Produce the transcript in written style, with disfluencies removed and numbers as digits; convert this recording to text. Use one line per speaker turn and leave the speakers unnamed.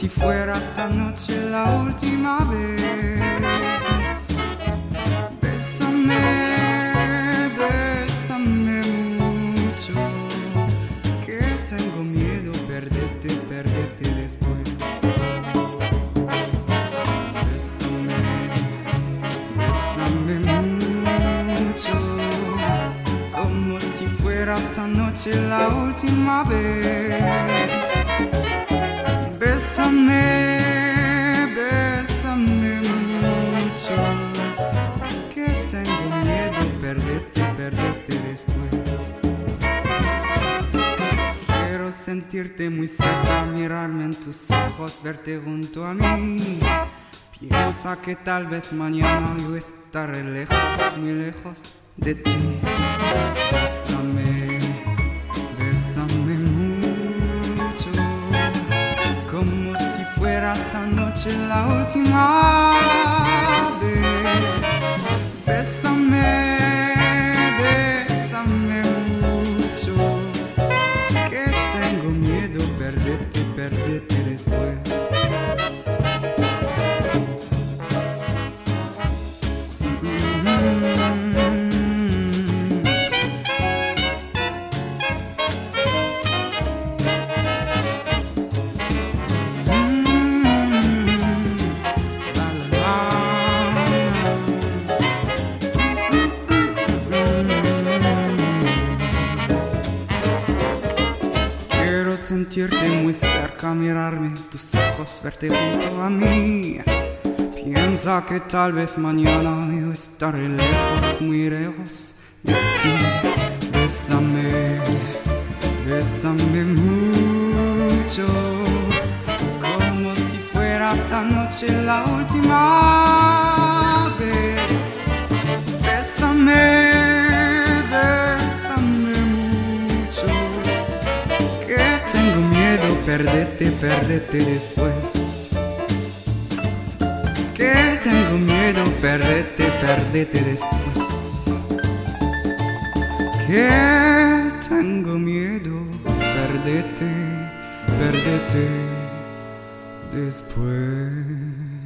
si fuera esta noche la última vez. Bésame, bésame mucho, que tengo miedo perderte después. Bésame, bésame mucho, como si fuera esta noche la última vez. Bésame, bésame mucho, que tengo miedo perderte después. Quiero sentirte muy cerca, mirarme en tus ojos, verte junto a mí. Piensa que tal vez mañana yo estaré lejos, muy lejos de ti. Bésame, bésame mucho, como si fuera esta noche la última vez. Bésame, bésame mucho, que tengo miedo perderte después. Sentirte muy cerca, mirarme en tus ojos, verte junto a mí. Piensa que tal vez mañana yo estaré lejos, muy lejos de ti. Bésame, bésame mucho, como si fuera esta noche la última vez. Bésame, bésame mucho, que tengo miedo perderte después. Que tengo miedo perderte después. Que tengo miedo perderte después.